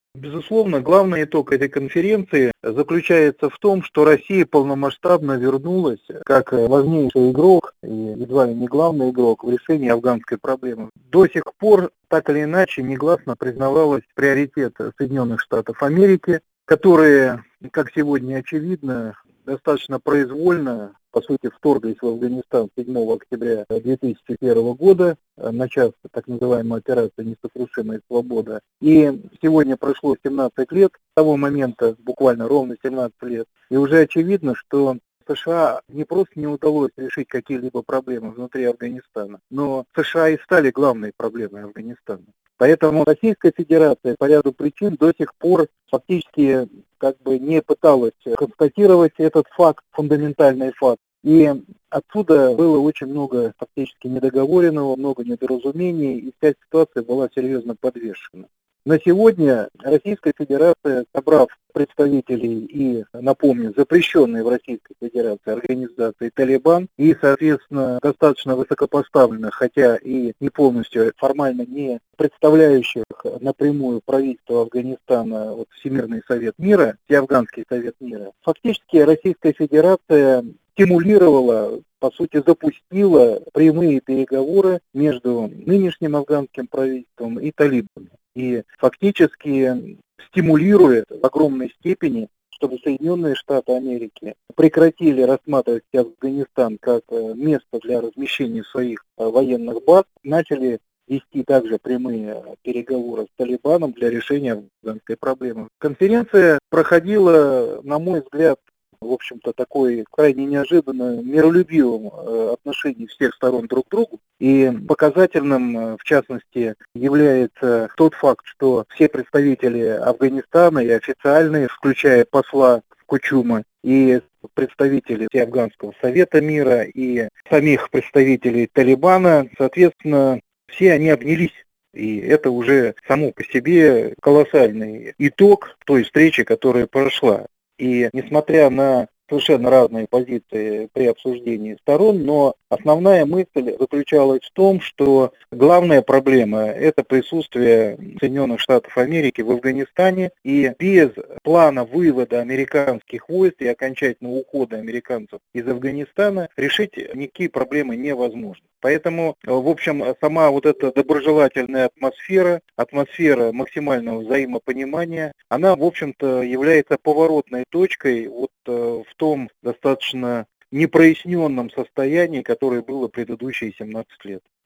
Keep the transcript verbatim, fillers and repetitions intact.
Безусловно, главный итог этой конференции заключается в том, что Россия полномасштабно вернулась как важнейший игрок, и едва ли не главный игрок в решении афганской проблемы. До сих пор так или иначе негласно признавалось приоритет Соединенных Штатов Америки, которые, как сегодня очевидно, достаточно произвольно, по сути, вторглись в Афганистан седьмого октября две тысячи первого года, начав так называемую операцию «Несокрушимая свобода». И сегодня прошло семнадцать лет, с того момента буквально ровно семнадцать лет, и уже очевидно, что США не просто не удалось решить какие-либо проблемы внутри Афганистана, но США и стали главной проблемой Афганистана. Поэтому Российская Федерация по ряду причин до сих пор фактически как бы не пыталась констатировать этот факт, фундаментальный факт. И отсюда было очень много фактически недоговоренного, много недоразумений, и вся ситуация была серьезно подвешена. На сегодня Российская Федерация, собрав представителей и, напомню, запрещенной в Российской Федерации организации «Талибан» и, соответственно, достаточно высокопоставленных, хотя и не полностью, формально не представляющих напрямую правительство Афганистана, вот, Всемирный Совет Мира, Всеафганский Совет Мира, фактически Российская Федерация стимулировала, по сути, запустила прямые переговоры между нынешним афганским правительством и талибами. И фактически стимулирует в огромной степени, чтобы Соединенные Штаты Америки прекратили рассматривать Афганистан как место для размещения своих военных баз, начали вести также прямые переговоры с Талибаном для решения афганской проблемы. Конференция проходила, на мой взгляд, в общем-то, такой крайне неожиданно миролюбивым отношении всех сторон друг к другу. И показательным, в частности, является тот факт, что все представители Афганистана и официальные, включая посла Кучума, и представители Афганского Совета Мира, и самих представителей Талибана, соответственно, все они обнялись. И это уже само по себе колоссальный итог той встречи, которая прошла. И несмотря на совершенно разные позиции при обсуждении сторон, но основная мысль заключалась в том, что главная проблема – это присутствие Соединенных Штатов Америки в Афганистане, и без плана вывода американских войск и окончательного ухода американцев из Афганистана решить никакие проблемы невозможно. Поэтому, в общем, сама вот эта доброжелательная атмосфера, атмосфера максимального взаимопонимания, она, в общем-то, является поворотной точкой вот в том достаточно непроясненном состоянии, которое было предыдущие семнадцать лет.